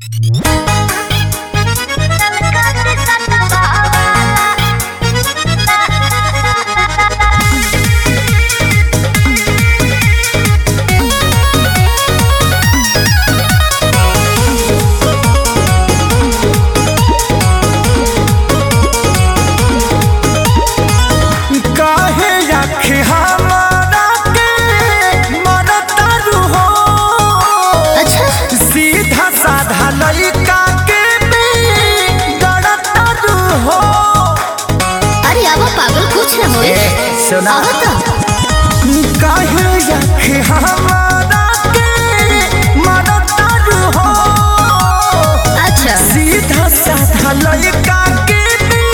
सीधा साधा लड़का के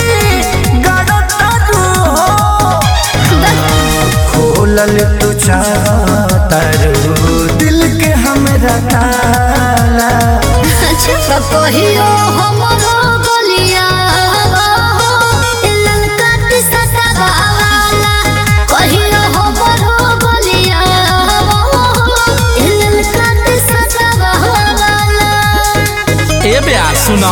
खोलल तू चाहतारू दिल के हमरा ताला कहियो हमरो गलिया ललका सतावा वाला कहियो हमरो गलिया ललका सतावा वाला ए बे सुना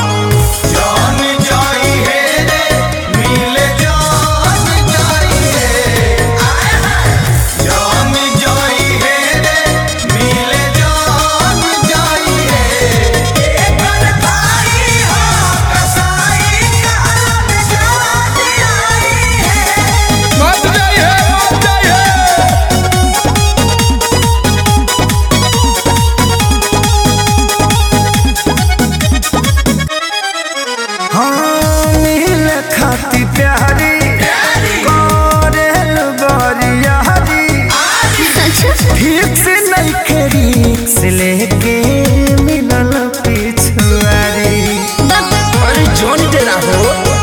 लेके मिलल पिछुआरी अरे जोन तेरा हो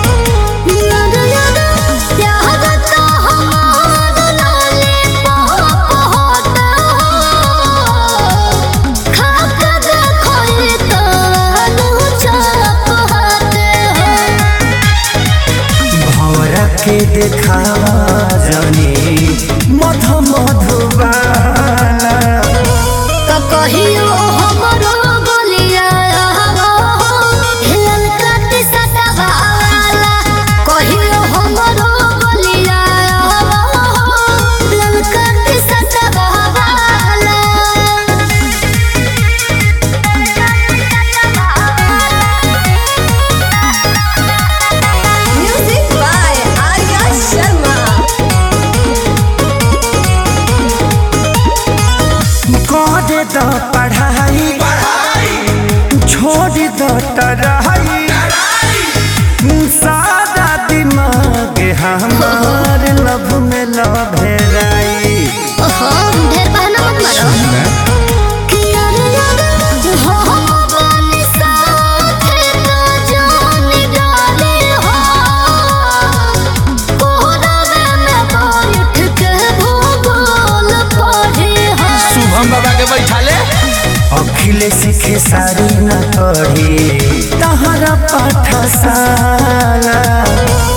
भौरा के देखावा जनी मधु मधुबाला कहियो हमरो गलिया ललका सतावा वाला कहियो हमरो गलिया ललका सतावा वाला म्यूजिक बाय आर्या शर्मा करे द पढ़ाई छोड़ द तराई सारा दिमाग हमार लव में लभेराई ढेर बहाना मत मारो कि यार हो बन साथ तो जान डाले हो कोहरावे में बैठ के भूगोल पढ़े हो शुभम बाबा के बैठा ले अखिलेश के सारी न पढ़ी तहरा पाठशाला